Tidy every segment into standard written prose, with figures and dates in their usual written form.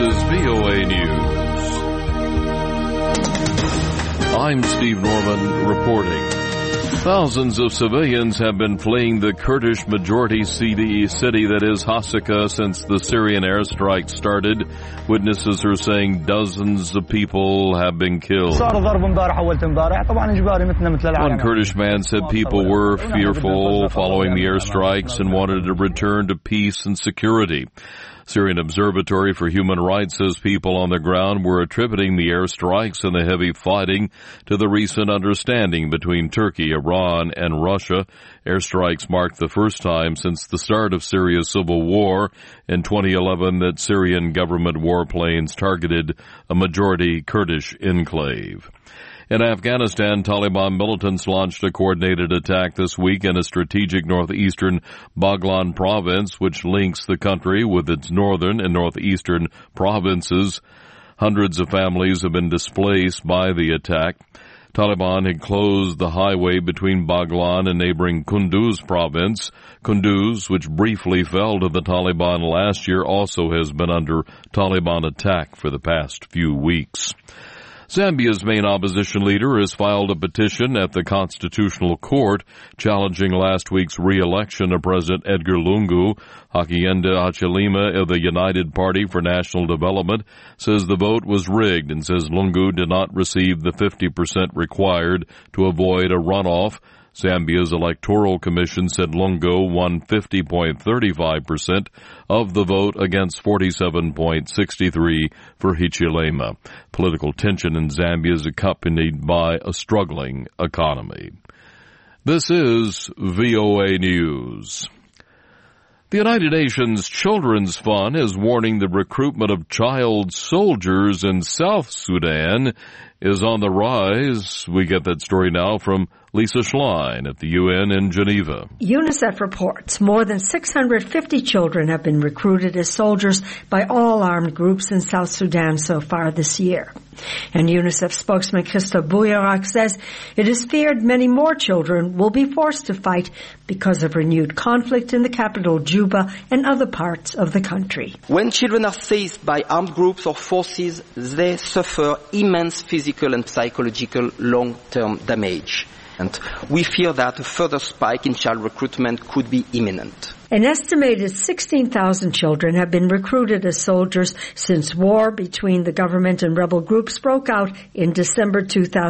is VOA News. I'm Steve Norman reporting. Thousands of civilians have been fleeing the Kurdish majority city that is Hasaka since the Syrian airstrike started. Witnesses are saying dozens of people have been killed. One Kurdish man said people were fearful following the airstrikes and wanted to return to peace and security. Syrian Observatory for Human Rights says people on the ground were attributing the airstrikes and the heavy fighting to the recent understanding between Turkey, Iran, and Russia. Airstrikes marked the first time since the start of Syria's civil war in 2011 that Syrian government warplanes targeted a majority Kurdish enclave. In Afghanistan, Taliban militants launched a coordinated attack this week in a strategic northeastern Baghlan province, which links the country with its northern and northeastern provinces. Hundreds of families have been displaced by the attack. Taliban had closed the highway between Baghlan and neighboring Kunduz province. Kunduz, which briefly fell to the Taliban last year, also has been under Taliban attack for the past few weeks. Zambia's main opposition leader has filed a petition at the Constitutional Court challenging last week's re-election of President Edgar Lungu. Hakainde Hichilema of the United Party for National Development says the vote was rigged and says Lungu did not receive the 50% required to avoid a runoff. Zambia's Electoral Commission said Lungu won 50.35% of the vote against 47.63% for Hichilema. Political tension in Zambia is accompanied by a struggling economy. This is VOA News. The United Nations Children's Fund is warning the recruitment of child soldiers in South Sudan is on the rise. We get that story now from Lisa Schlein at the UN in Geneva. UNICEF reports more than 650 children have been recruited as soldiers by all armed groups in South Sudan so far this year. And UNICEF spokesman Christo Bouyarak says it is feared many more children will be forced to fight because of renewed conflict in the capital, Juba, and other parts of the country. When children are seized by armed groups or forces, they suffer immense physical and psychological long-term damage. And we fear that a further spike in child recruitment could be imminent. An estimated 16,000 children have been recruited as soldiers since war between the government and rebel groups broke out in December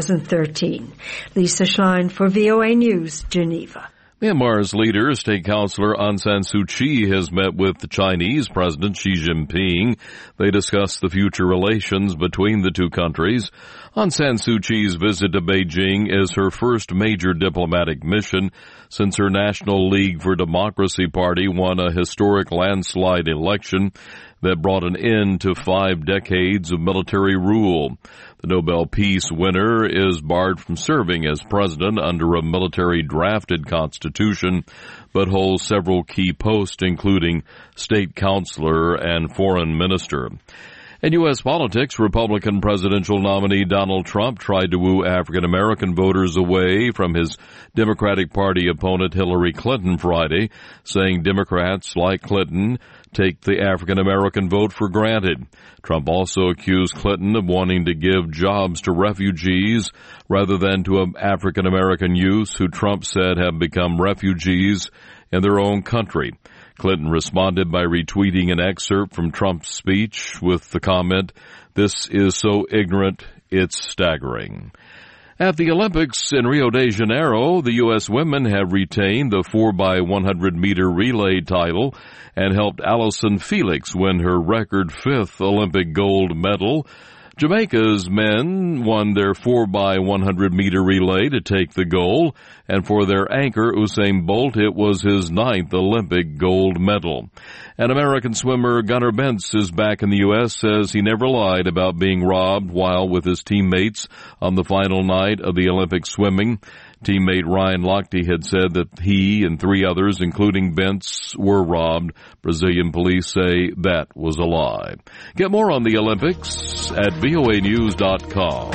2013. Lisa Schlein for VOA News, Geneva. Myanmar's leader, State Councilor Aung San Suu Kyi, has met with the Chinese President Xi Jinping. They discussed the future relations between the two countries. Aung San Suu Kyi's visit to Beijing is her first major diplomatic mission since her National League for Democracy party won a historic landslide election that brought an end to 5 decades of military rule. The Nobel Peace winner is barred from serving as president under a military-drafted constitution, but holds several key posts, including state councilor and foreign minister. In U.S. politics, Republican presidential nominee Donald Trump tried to woo African-American voters away from his Democratic Party opponent Hillary Clinton Friday, saying Democrats like Clinton take the African-American vote for granted. Trump also accused Clinton of wanting to give jobs to refugees rather than to African-American youths who Trump said have become refugees in their own country. Clinton responded by retweeting an excerpt from Trump's speech with the comment, "This is so ignorant, it's staggering." At the Olympics in Rio de Janeiro, the U.S. women have retained the 4x100-meter relay title and helped Allison Felix win her record 5th Olympic gold medal. Jamaica's men won their 4x100-meter relay to take the gold, and for their anchor, Usain Bolt, it was his 9th Olympic gold medal. And American swimmer Gunnar Bentz is back in the U.S., says he never lied about being robbed while with his teammates on the final night of the Olympic swimming. Teammate Ryan Lochte had said that he and 3 others, including Bentz, were robbed. Brazilian police say that was a lie. Get more on the Olympics at voanews.com.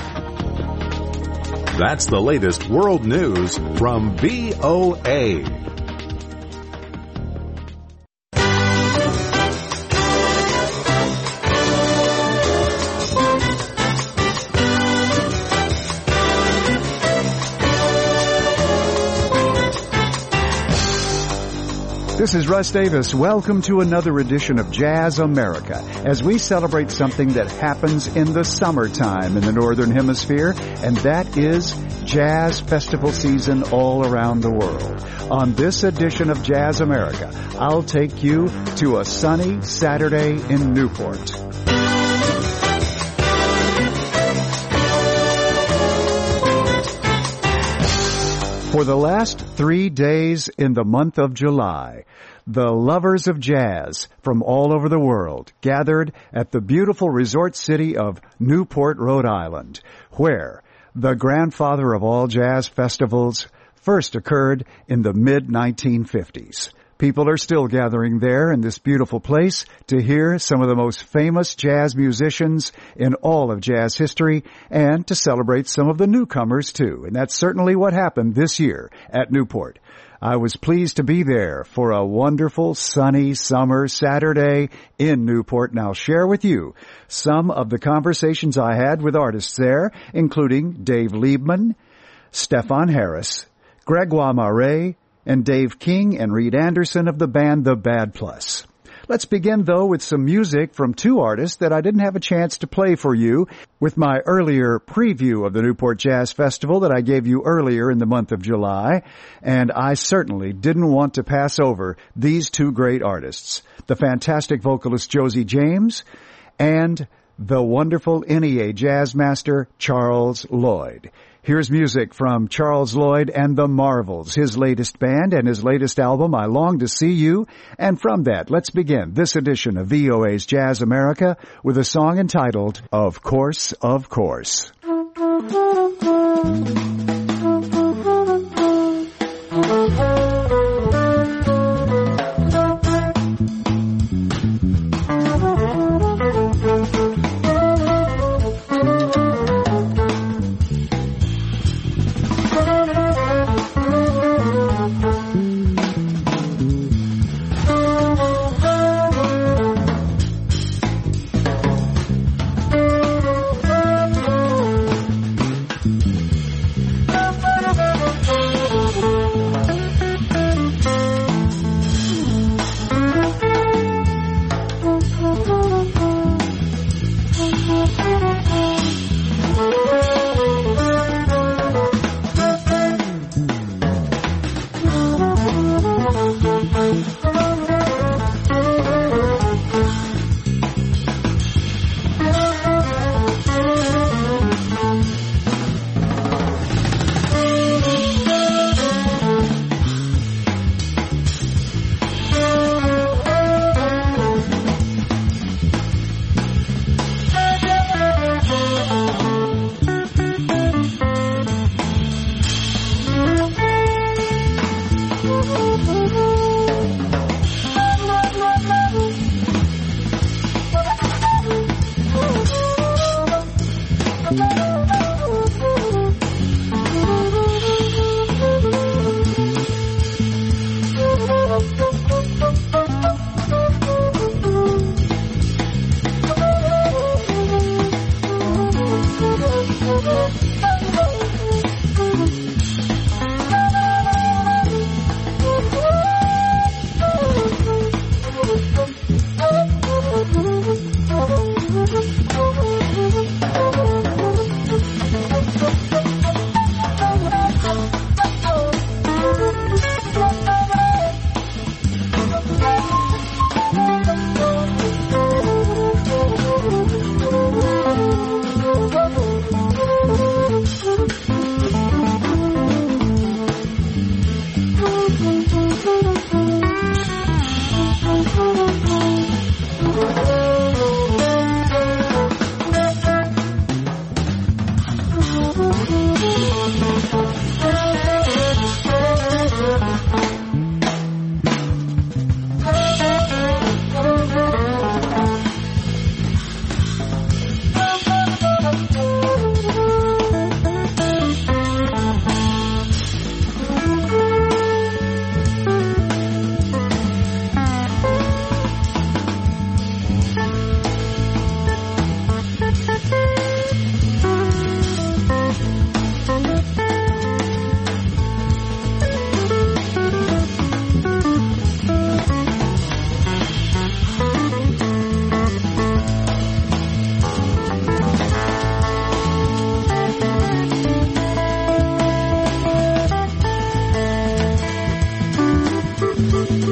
That's the latest world news from VOA. This is Russ Davis. Welcome to another edition of Jazz America as we celebrate something that happens in the summertime in the Northern Hemisphere, and that is jazz festival season all around the world. On this edition of Jazz America, I'll take you to a sunny Saturday in Newport. For the last 3 days in the month of July, the lovers of jazz from all over the world gathered at the beautiful resort city of Newport, Rhode Island, where the grandfather of all jazz festivals first occurred in the mid-1950s. People are still gathering there in this beautiful place to hear some of the most famous jazz musicians in all of jazz history and to celebrate some of the newcomers too. And that's certainly what happened this year at Newport. I was pleased to be there for a wonderful sunny summer Saturday in Newport, and I'll share with you some of the conversations I had with artists there, including Dave Liebman, Stefan Harris, Gregoire Marais, and Dave King and Reed Anderson of the band The Bad Plus. Let's begin, though, with some music from two artists that I didn't have a chance to play for you with my earlier preview of the Newport Jazz Festival that I gave you earlier in the month of July, and I certainly didn't want to pass over these two great artists, the fantastic vocalist Josie James and the wonderful NEA jazz master Charles Lloyd. Here's music from Charles Lloyd and the Marvels, his latest band and his latest album, I Long to See You. And from that, let's begin this edition of VOA's Jazz America with a song entitled, Of Course, Of Course.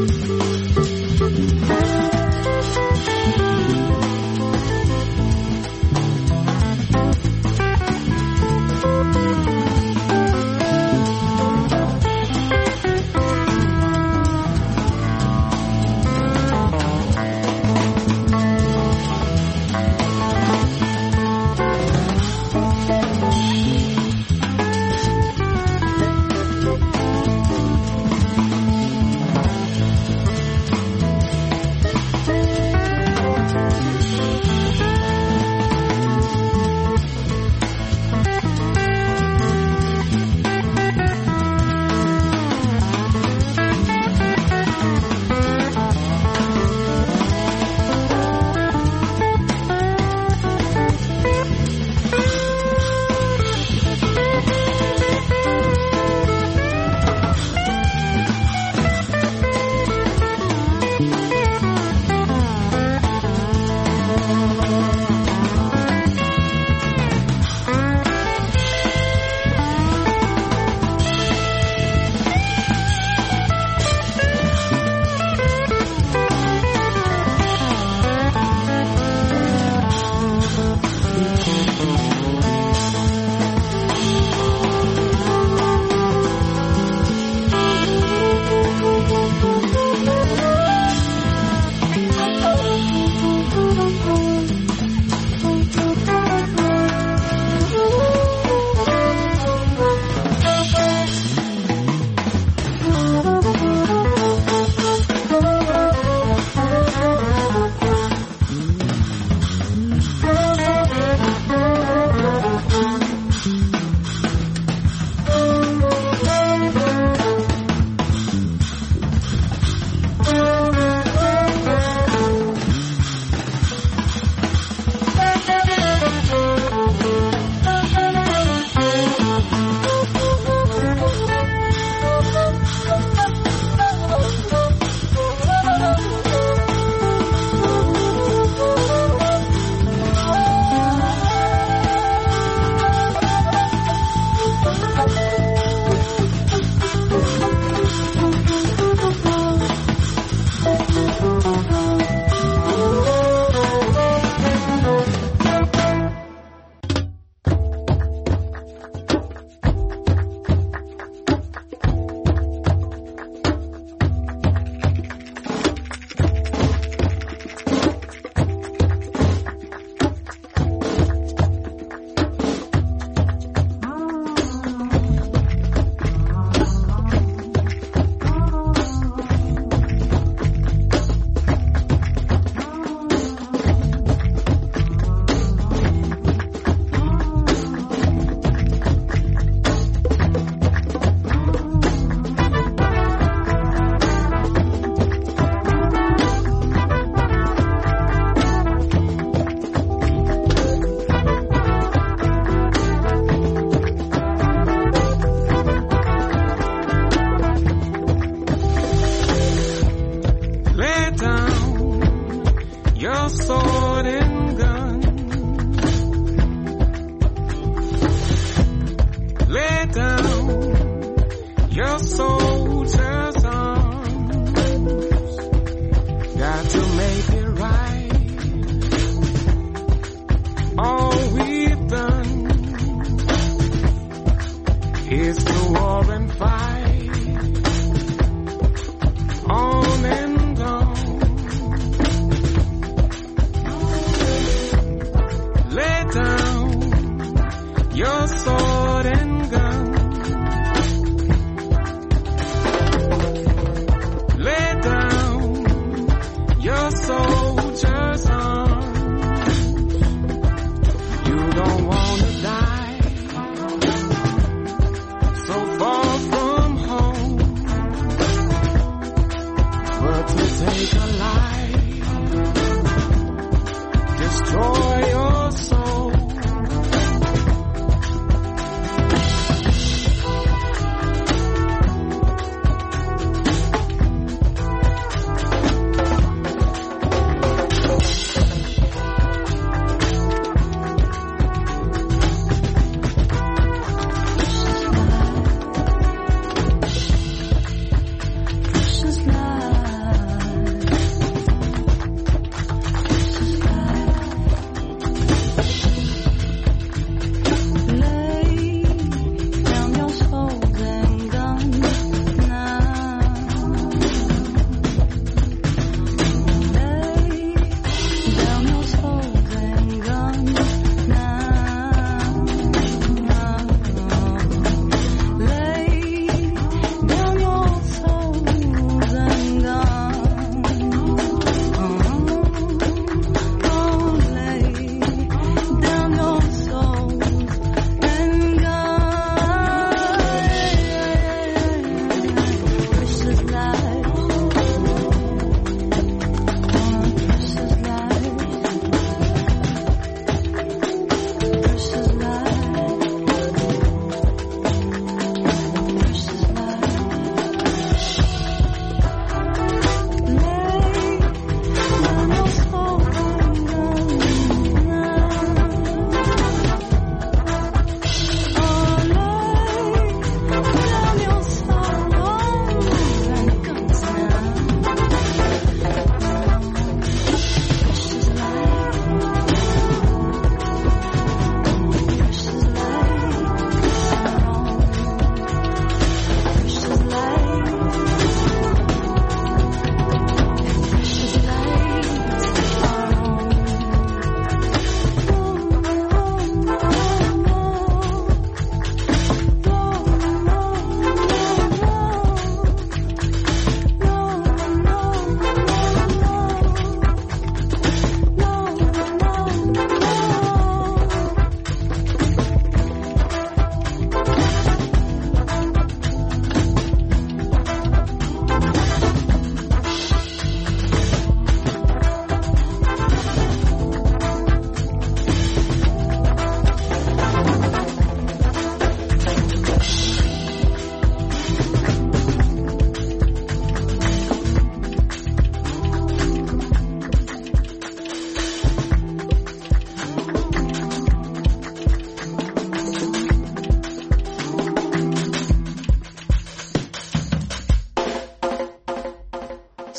Precious love.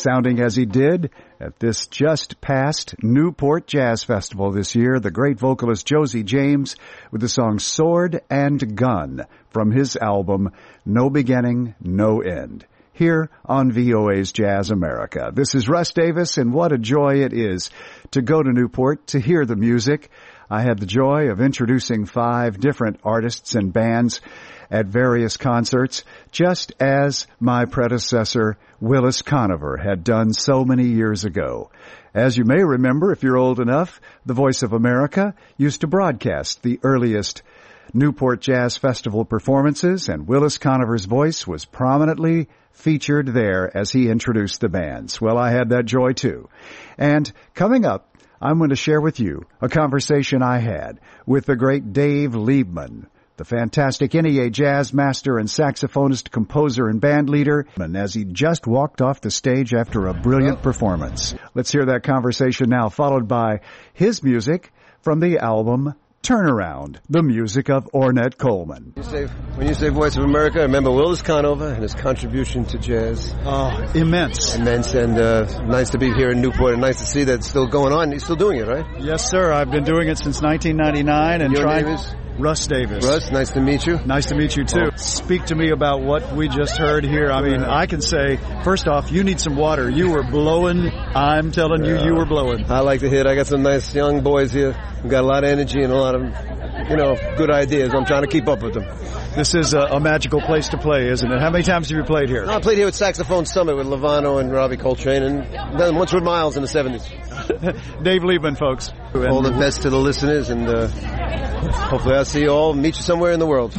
sounding as he did at this just past Newport Jazz Festival this year, the great vocalist Josie James with the song Sword and Gun from his album No Beginning, No End, here on VOA's Jazz America. This is Russ Davis, and what a joy it is to go to Newport to hear the music. I had the joy of introducing 5 different artists and bands at various concerts, just as my predecessor, Willis Conover, had done so many years ago. As you may remember, if you're old enough, the Voice of America used to broadcast the earliest Newport Jazz Festival performances, and Willis Conover's voice was prominently featured there as he introduced the bands. Well, I had that joy too. And coming up, I'm going to share with you a conversation I had with the great Dave Liebman, the fantastic NEA jazz master and saxophonist, composer, and band leader, as he just walked off the stage after a brilliant performance. Let's hear that conversation now, followed by his music from the album Turnaround, the music of Ornette Coleman. When you say Voice of America, remember Willis Conover and his contribution to jazz. Oh, immense. Immense, and nice to be here in Newport, and nice to see that it's still going on. You're still doing it, right? Yes, sir. I've been doing it since 1999. And your name is? Russ Davis. Russ, nice to meet you. Nice to meet you, too. Speak to me about what we just heard here. I mean, I can say, first off, you need some water. You were blowing. I'm telling you, you were blowing. I like to hit. I got some nice young boys here who got a lot of energy and a lot of, good ideas. I'm trying to keep up with them. This is a magical place to play, isn't it? How many times have you played here? I played here with Saxophone Summit with Lovano and Robbie Coltrane, and then once with Miles in the 70s. Dave Liebman, folks. All the best to the listeners, and hopefully I'll see you all, meet you somewhere in the world.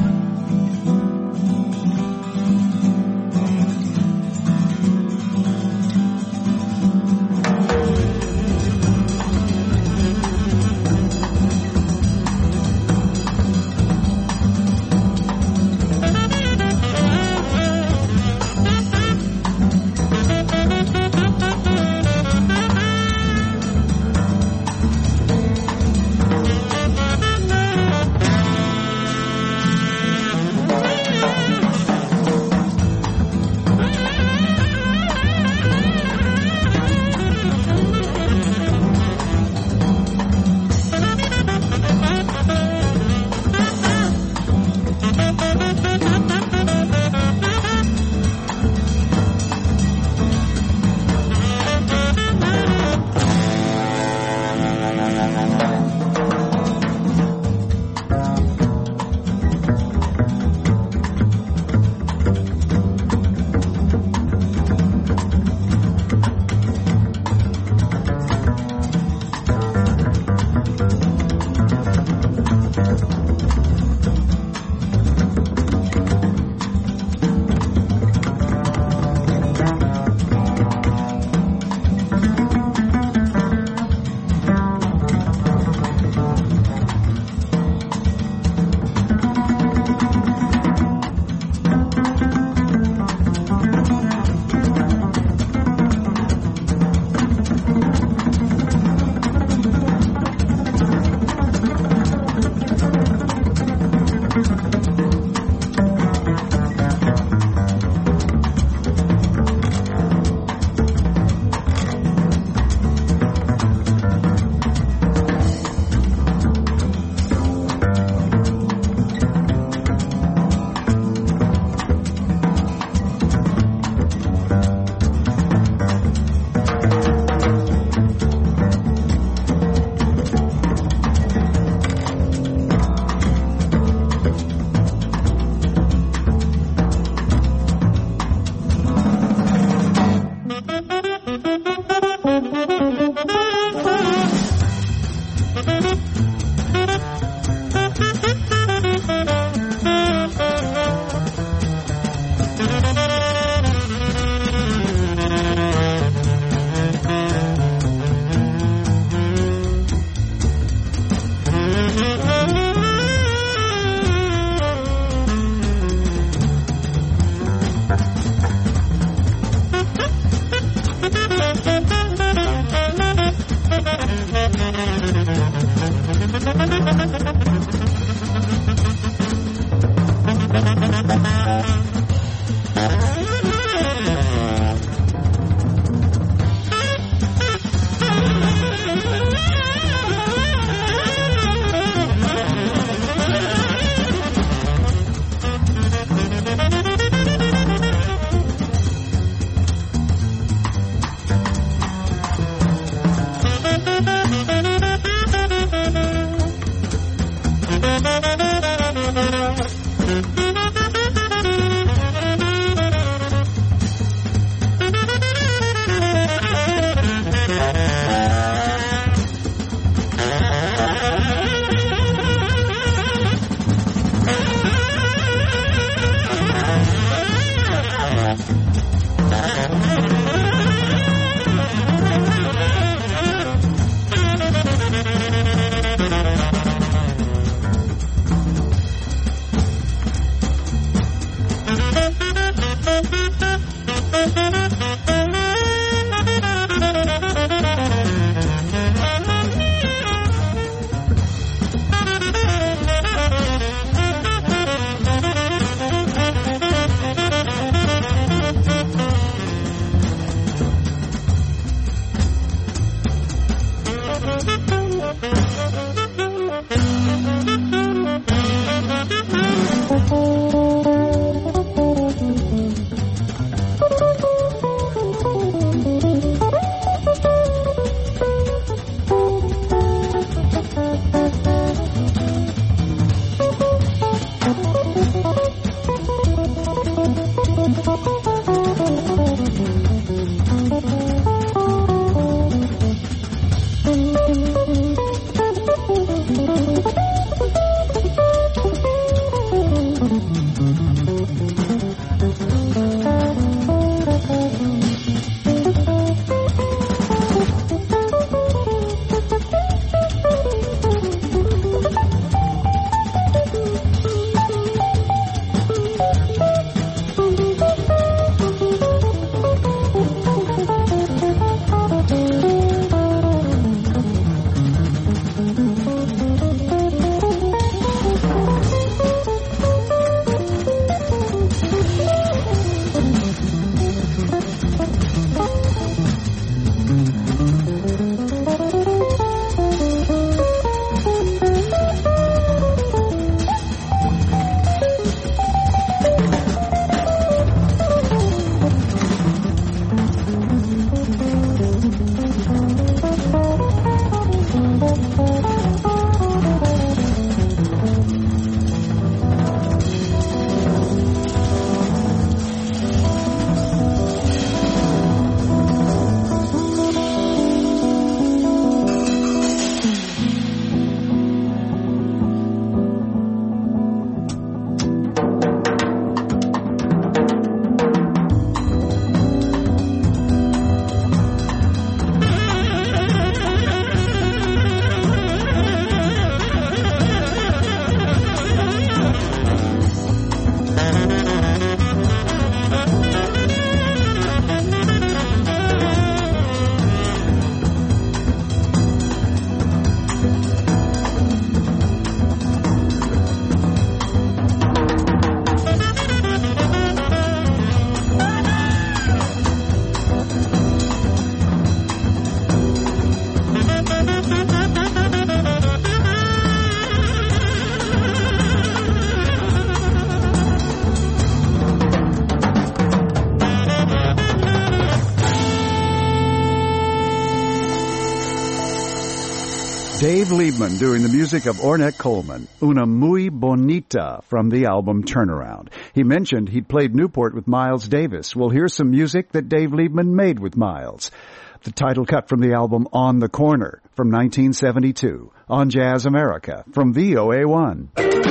Dave Liebman doing the music of Ornette Coleman, Una Muy Bonita from the album Turnaround. He mentioned he'd played Newport with Miles Davis. Well, here's some music that Dave Liebman made with Miles. The title cut from the album On the Corner from 1972 on Jazz America from VOA1.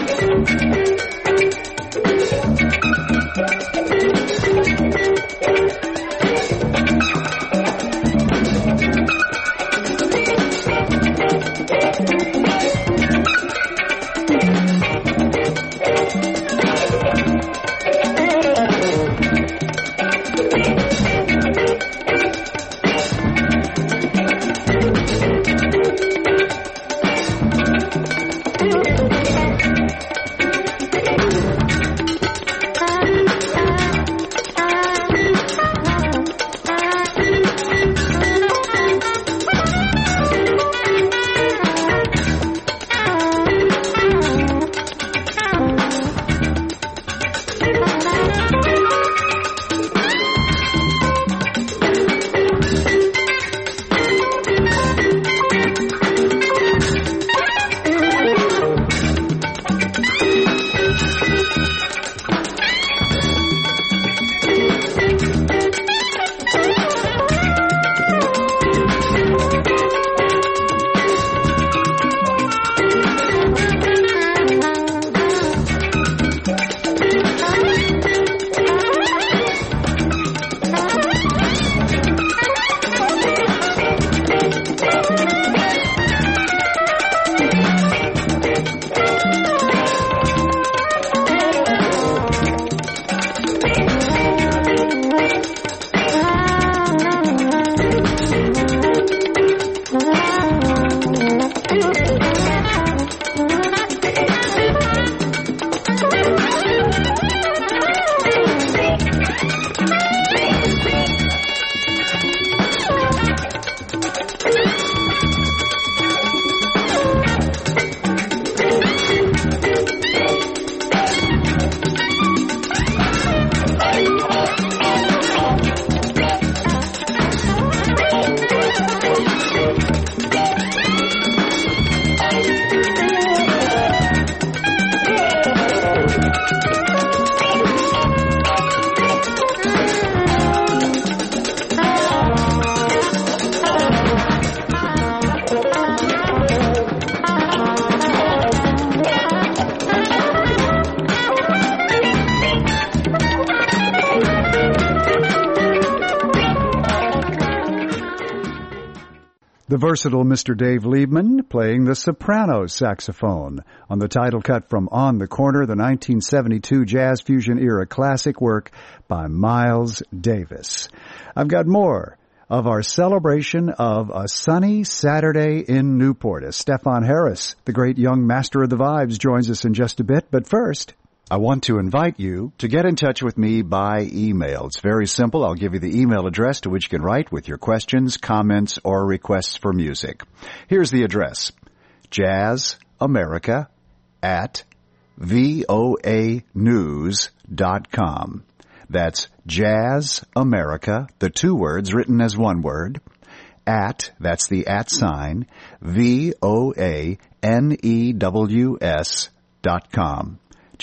The versatile Mr. Dave Liebman playing the soprano saxophone on the title cut from On the Corner, the 1972 jazz fusion era classic work by Miles Davis. I've got more of our celebration of a sunny Saturday in Newport as Stefan Harris, the great young master of the vibes, joins us in just a bit. But first, I want to invite you to get in touch with me by email. It's very simple. I'll give you the email address to which you can write with your questions, comments, or requests for music. Here's the address: jazzamerica@voanews.com. That's jazzamerica, the two words written as one word, that's the @ sign, VOANEWS.com.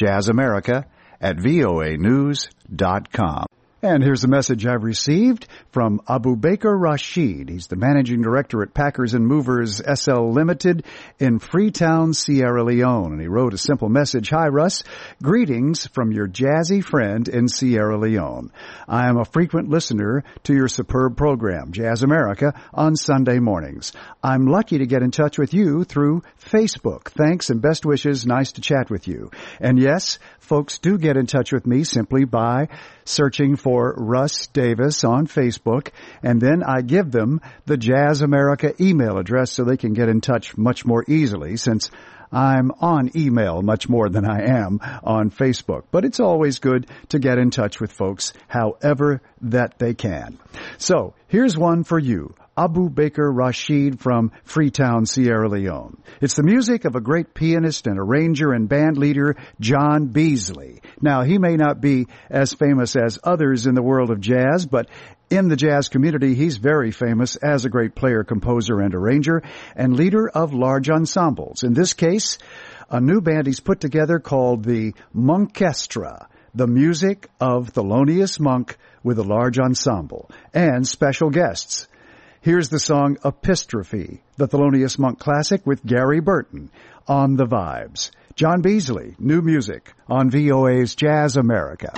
jazzamerica@voanews.com. And here's a message I've received from Abu Baker Rashid. He's the managing director at Packers and Movers SL Limited in Freetown, Sierra Leone. And he wrote a simple message: Hi, Russ. Greetings from your jazzy friend in Sierra Leone. I am a frequent listener to your superb program, Jazz America, on Sunday mornings. I'm lucky to get in touch with you through Facebook. Thanks and best wishes. Nice to chat with you. And yes, folks do get in touch with me simply by searching for Russ Davis on Facebook, and then I give them the Jazz America email address so they can get in touch much more easily, since I'm on email much more than I am on Facebook. But it's always good to get in touch with folks however that they can. So here's one for you. Abu Baker Rashid from Freetown, Sierra Leone. It's the music of a great pianist and arranger and band leader, John Beasley. Now, he may not be as famous as others in the world of jazz, but In the jazz community, he's very famous as a great player, composer, and arranger, and leader of large ensembles. In this case, a new band he's put together called the Monkestra, the music of Thelonious Monk with a large ensemble, and special guests. Here's the song Epistrophe, the Thelonious Monk classic with Gary Burton on the Vibes. John Beasley, new music on VOA's Jazz America.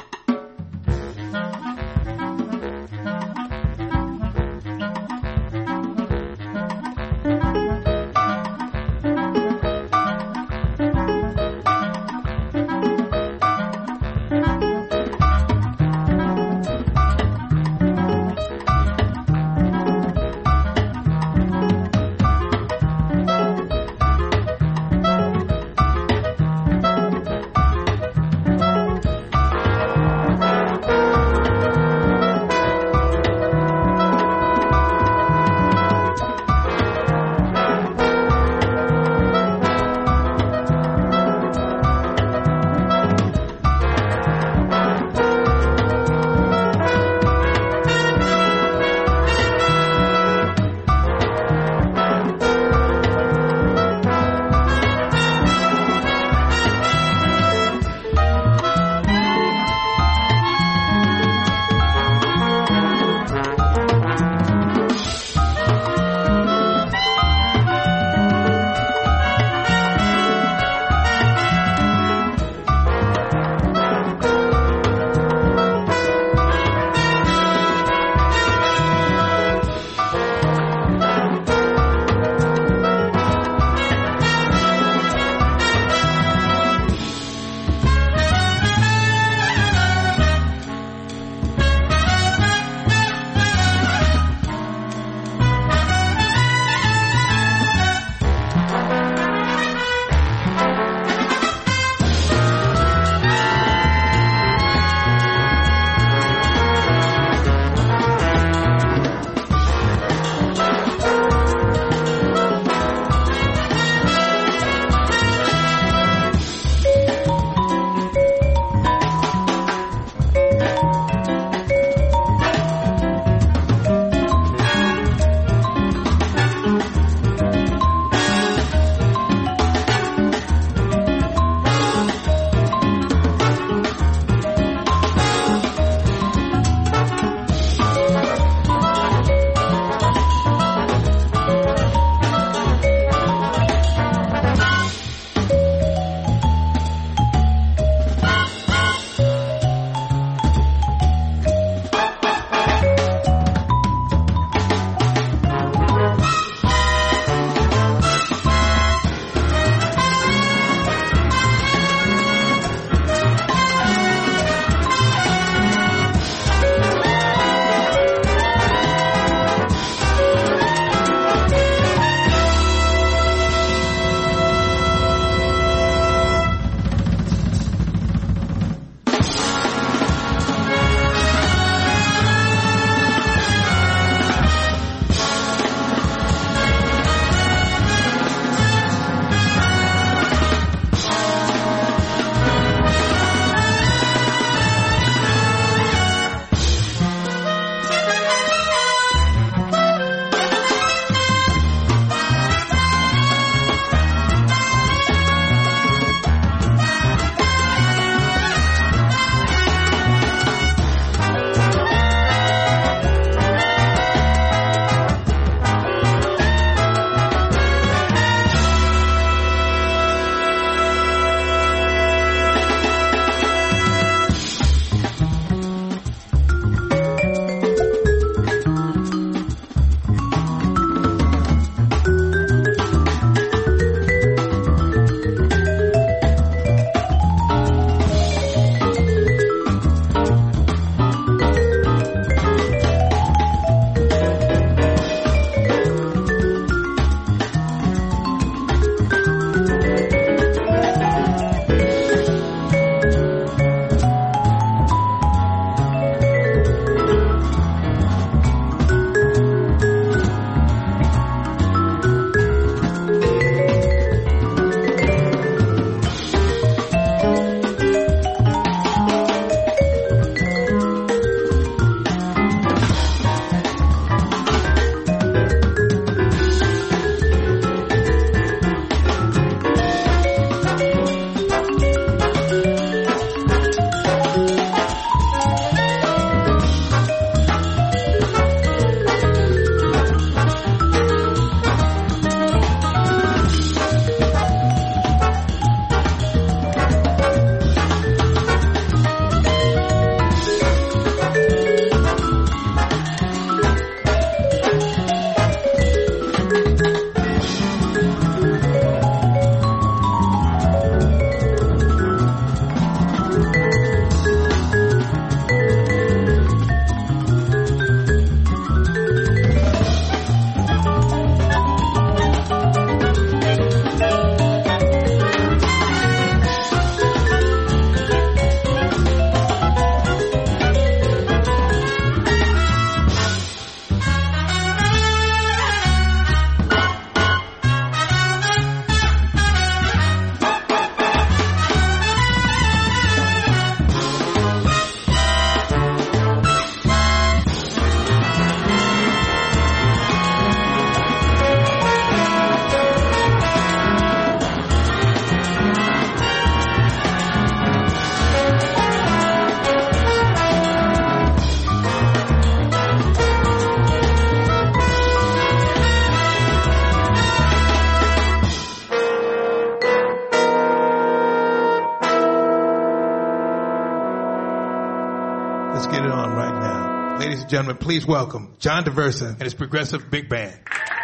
gentlemen, please welcome John Daversa and his Progressive Big Band.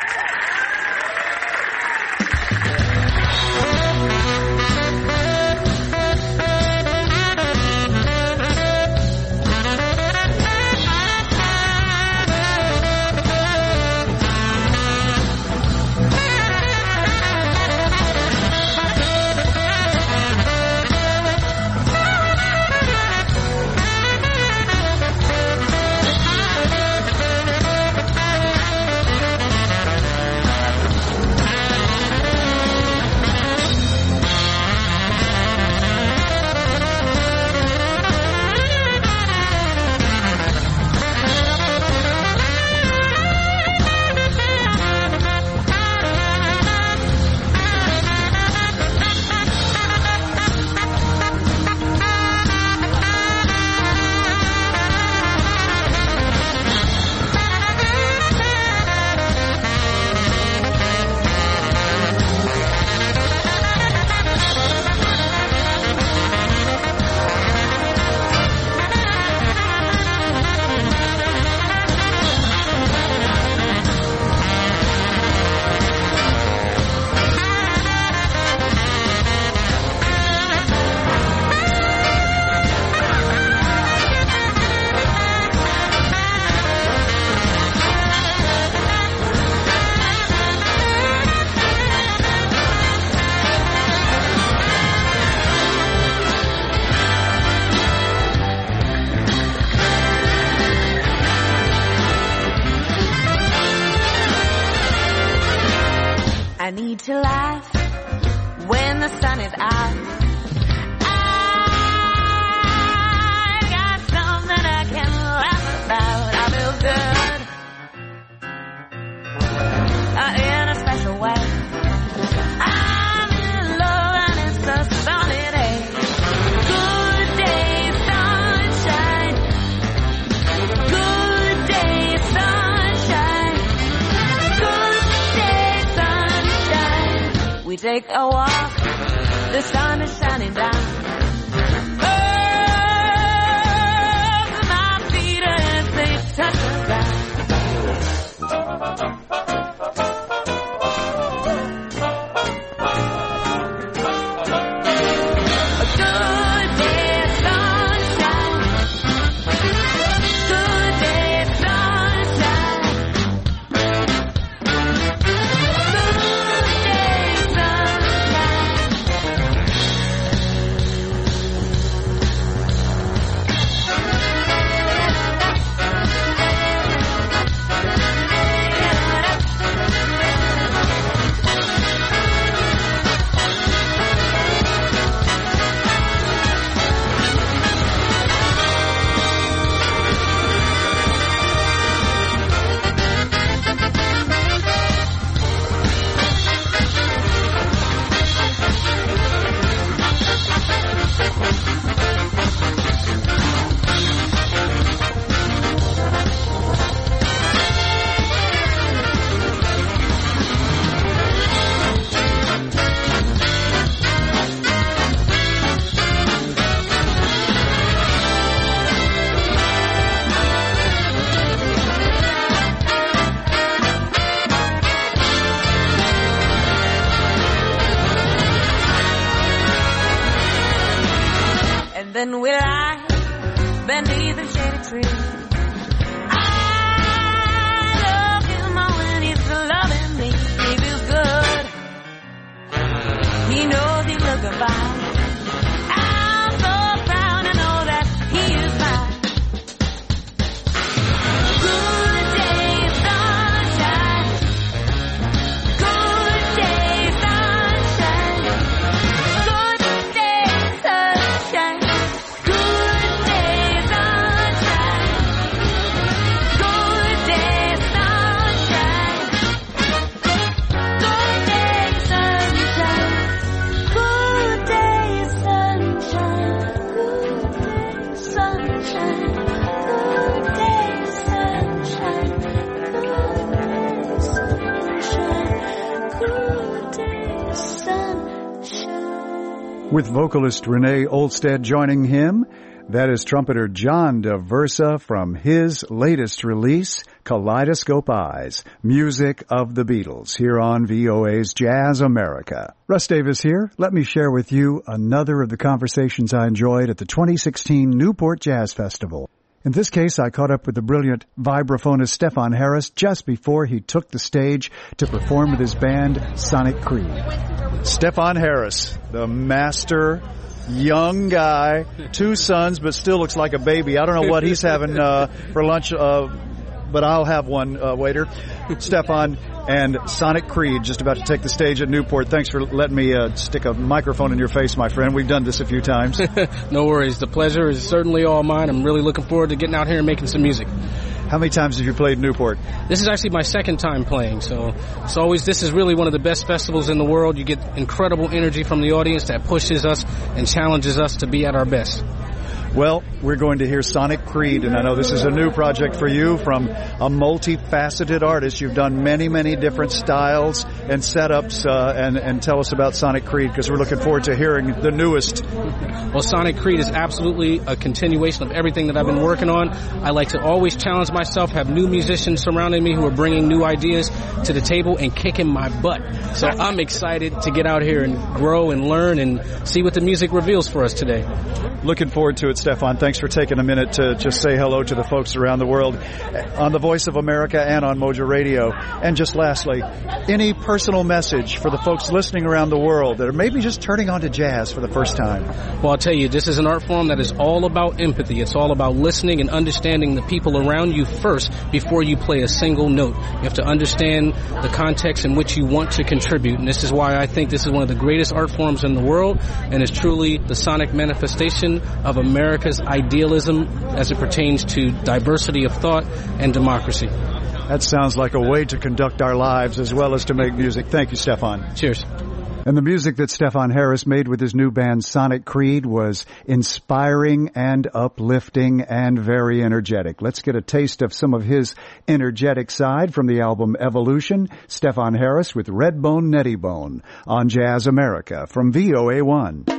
I need to laugh when the sun is out. I got something I can laugh about. I feel good in a special way. I'm in love and it's a sunny day. Good day, sunshine. Good day, sunshine. Good day, sunshine. We take a walk, the sun is shining down. Earth, my feet as they touch the ground. Then we lie beneath the shady tree. I love him when he's loving me. He feels good. He knows he will goodbye. I'm so proud to know that he is mine. Good day, sunshine. Good day, sunshine. Good day, sunshine. With vocalist Renee Olstead joining him, That is trumpeter John Daversa from his latest release, Kaleidoscope Eyes, Music of the Beatles, here on VOA's Jazz America. Russ Davis here. Let me share with you another of the conversations I enjoyed at the 2016 Newport Jazz Festival. In this case, I caught up with the brilliant vibraphonist Stefan Harris just before he took the stage to perform with his band, Sonic Creed. Stefan Harris, the master young guy, 2 sons, but still looks like a baby. I don't know what he's having for lunch, but I'll have one, waiter. Stefan and Sonic Creed just about to take the stage at Newport. Thanks for letting me stick a microphone in your face, my friend. We've done this a few times. No worries. The pleasure is certainly all mine. I'm really looking forward to getting out here and making some music. How many times have you played Newport? This is actually my second time playing, so this is really one of the best festivals in the world. You get incredible energy from the audience that pushes us and challenges us to be at our best. Well, we're going to hear Sonic Creed, and I know this is a new project for you from a multifaceted artist. You've done many, many different styles and setups, and tell us about Sonic Creed, because we're looking forward to hearing the newest. Well, Sonic Creed is absolutely a continuation of everything that I've been working on. I like to always challenge myself, have new musicians surrounding me who are bringing new ideas to the table and kicking my butt. So I'm excited to get out here and grow and learn and see what the music reveals for us today. Looking forward to it, Stefan. Thanks for taking a minute to just say hello to the folks around the world on the Voice of America and on Mojo Radio. And just lastly, any personal message for the folks listening around the world that are maybe just turning on to jazz for the first time? Well, I'll tell you, this is an art form that is all about empathy. It's all about listening and understanding the people around you first before you play a single note. You have to understand the context in which you want to contribute. And this is why I think this is one of the greatest art forms in the world, and is truly the sonic manifestation of America's idealism as it pertains to diversity of thought and democracy. That sounds like a way to conduct our lives as well as to make music. Thank you, Stefan. Cheers. And the music that Stefan Harris made with his new band Sonic Creed was inspiring and uplifting and very energetic. Let's get a taste of some of his energetic side from the album Evolution. Stefan Harris with Redbone Nettybone on Jazz America from VOA1.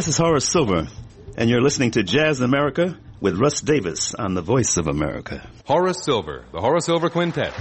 this is Horace Silver, and you're listening to Jazz America with Russ Davis on the Voice of America. Horace Silver, the Horace Silver Quintet.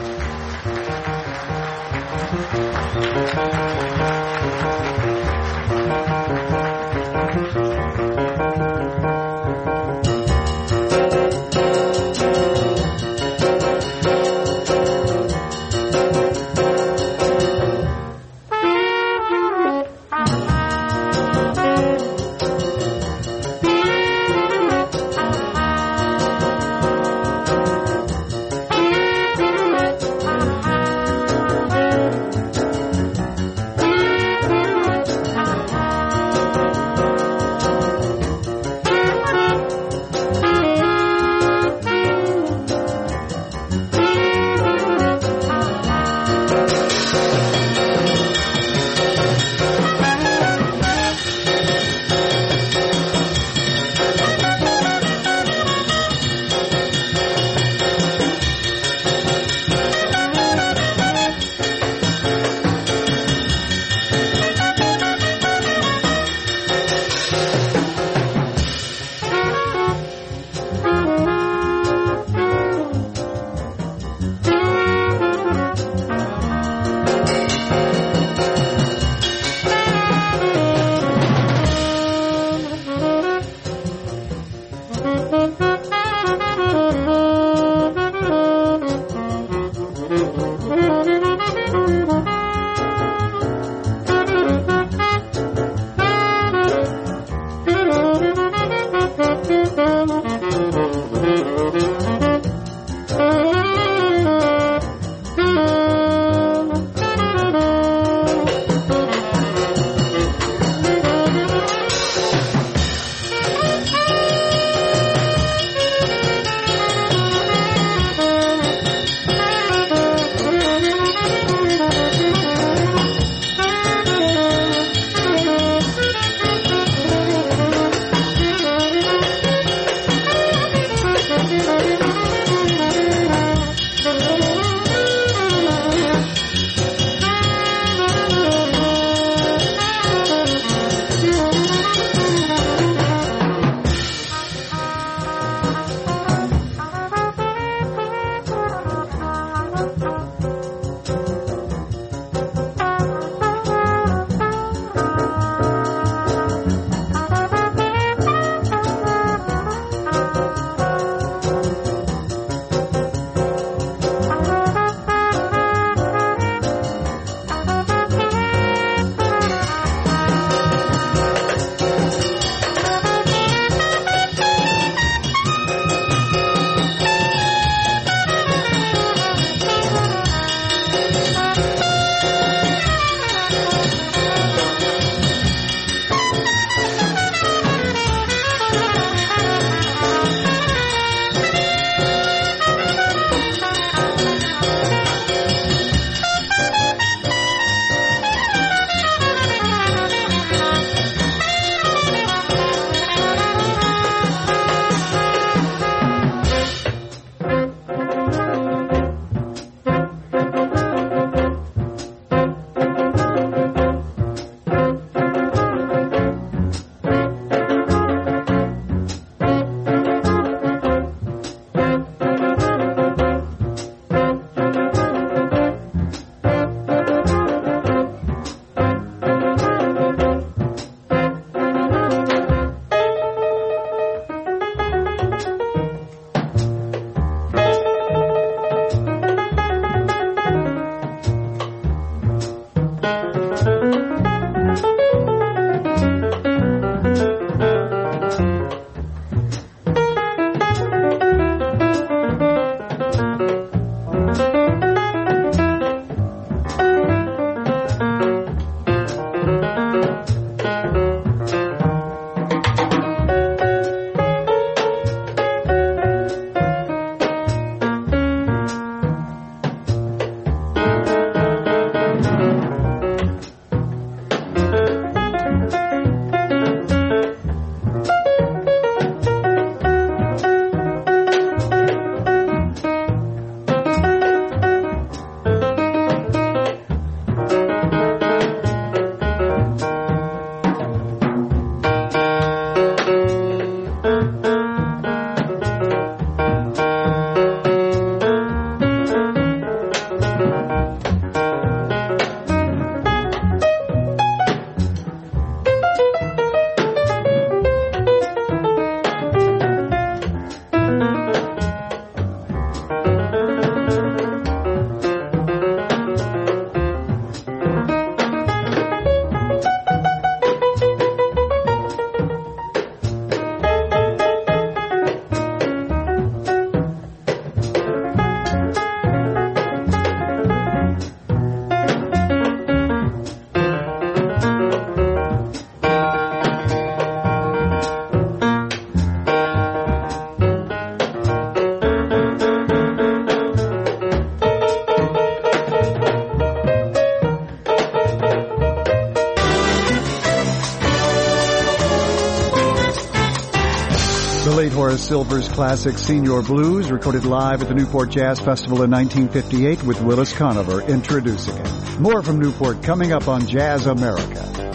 Horace Silver's classic Senior Blues, recorded live at the Newport Jazz Festival in 1958 with Willis Conover introducing it. More from Newport coming up on Jazz America.